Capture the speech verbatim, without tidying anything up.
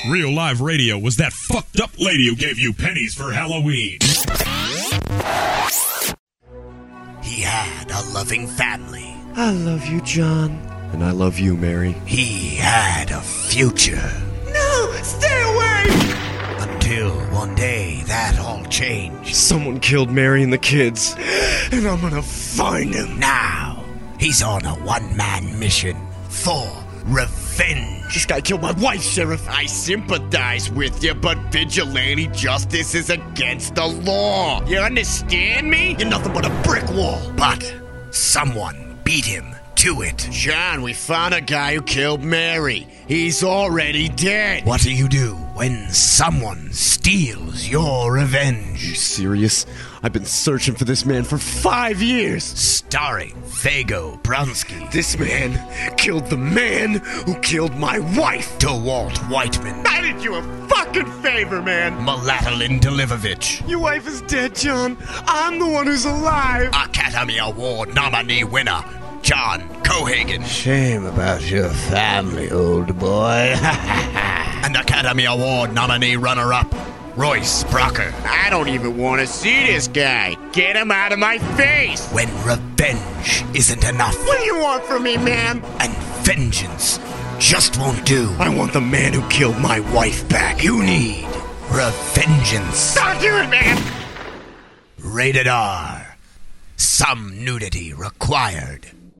Real Live Radio was that fucked up lady who gave you pennies for Halloween. He had a loving family. I love you, John. And I love you, Mary. He had a future. No! Stay away! Until one day, that all changed. Someone killed Mary and the kids. And I'm gonna find him. Now, he's on a one-man mission for revenge. This guy killed my wife, Sheriff. I sympathize with you, but vigilante justice is against the law. You understand me? You're nothing but a brick wall. But someone beat him to it. John, we found a guy who killed Mary. He's already dead. What do you do when someone steals your revenge? You serious? I've been searching for this man for five years. Starring Fago Bronsky. This man killed the man who killed my wife. DeWalt Whiteman. I did you a fucking favor, man. Malatalin Delivovich. Your wife is dead, John. I'm the one who's alive. Academy Award nominee winner, John Cohagen. Shame about your family, old boy. And Academy Award nominee runner-up, Royce Brocker. I don't even want to see this guy. Get him out of my face. When revenge isn't enough. What do you want from me, man? And vengeance just won't do. I want the man who killed my wife back. You need revengeance. Don't do it, man. Rated R. Some nudity required.